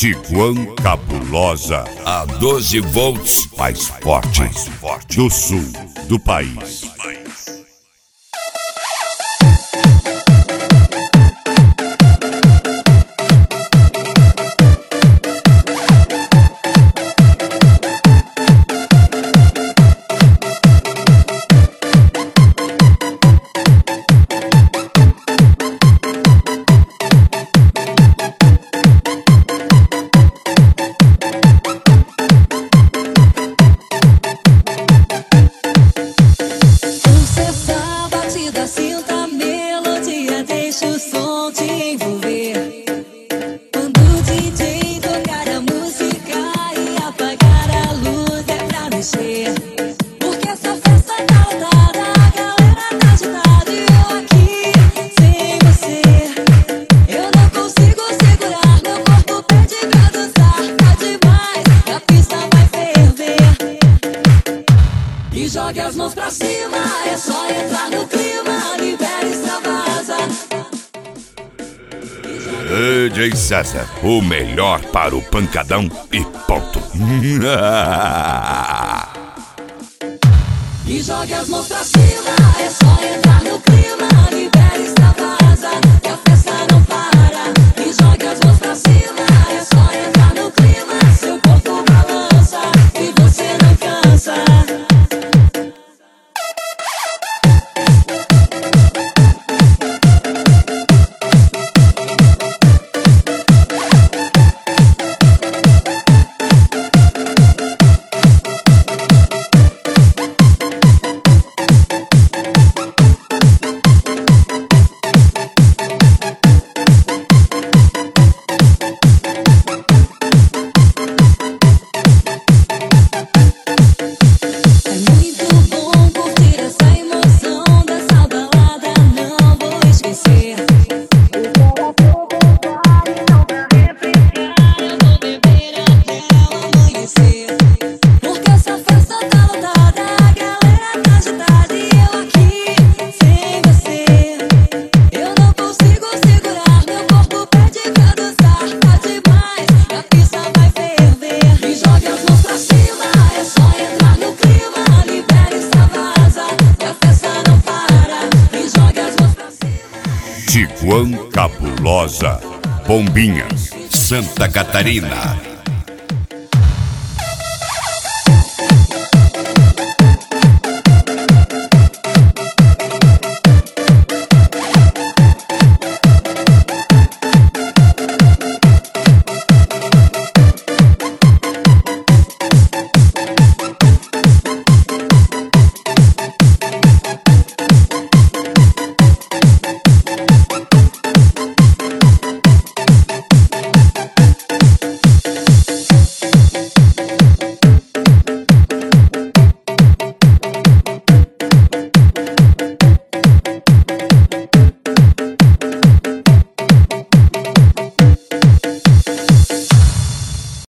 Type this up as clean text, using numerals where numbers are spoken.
Tiguan Cabulosa, a 12 volts mais forte do sul do país. Jogue as mãos pra cima, é só entrar no clima, libera e extravasa. DJ César, o melhor para o pancadão e ponto. E jogue as mãos pra cima, é só entrar no clima, libera e extravasa, que a festa não para. E jogue as mãos pra cima, é só entrar no clima, seu corpo balança e você não cansa. Tiguan Cabulosa, Bombinhas, Santa Catarina.